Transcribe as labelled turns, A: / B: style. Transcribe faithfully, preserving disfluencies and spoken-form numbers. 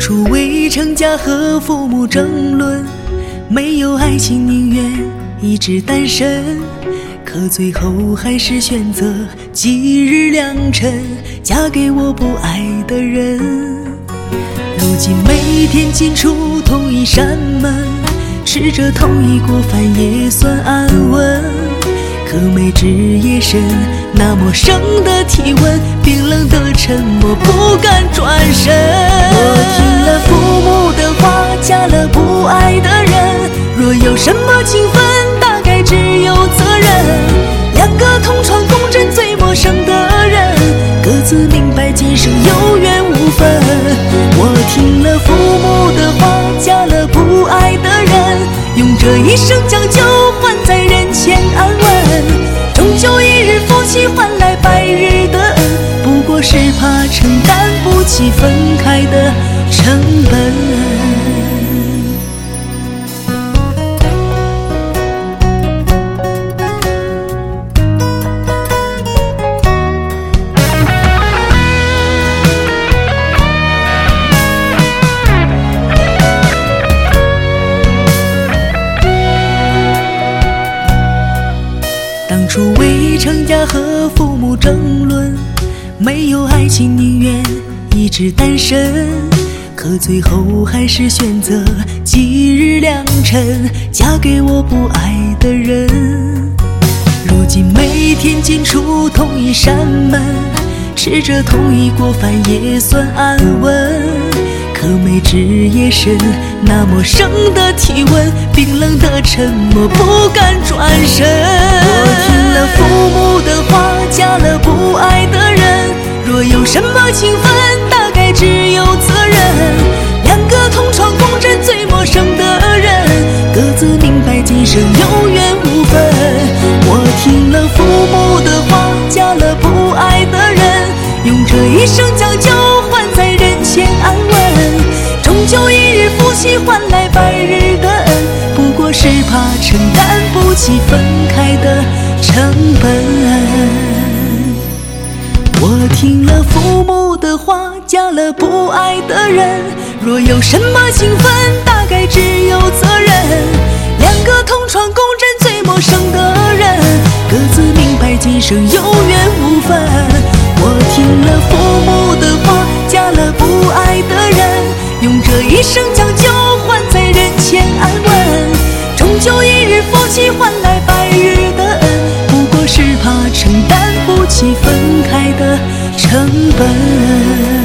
A: 初未成家和父母争论，没有爱情宁愿一直单身，可最后还是选择今日良辰，嫁给我不爱的人。如今每天进出同一扇门，吃着同一锅饭也算安稳，可每至夜深，那陌生的体温，冰冷的沉默，不敢转身。我听了父母的话，嫁了不爱的人，若有什么情分，大概只有责任。两个同床共枕最陌生的人，各自明白今生有缘无分。我听了父母的话，嫁了不爱的人，用这一生将就换在人前安稳，终究一日夫妻换来百日的恩，不过是怕承担不起分开的成本。当初未成家和父母争论，没有爱情宁愿一直单身，可最后还是选择今日良辰，嫁给我不爱的人。如今每天进出同一扇门，吃着同一锅饭也算安稳，可每至夜深，那陌生的体温，冰冷的沉默，不敢转身。我听了父母的话，嫁了不爱的人，若有什么情分，大概只有责任。两个同床共枕最陌生的人，各自明白今生有缘无分。我听了父母的话，嫁了不爱的人，用这一生将就换在人前安稳，终究一日夫妻换来百日的恩，不过是怕承担不起分开的成本。我听了父母的话，嫁了不爱的人，若有什么情分，大概只有责任。两个同床共枕最陌生的人，各自明白今生有缘无分。我听了父母的话，嫁了不爱的人，用这一生将就换在人前安稳，终究一日夫妻换来百日的恩，不过是怕承担不起分开的成本。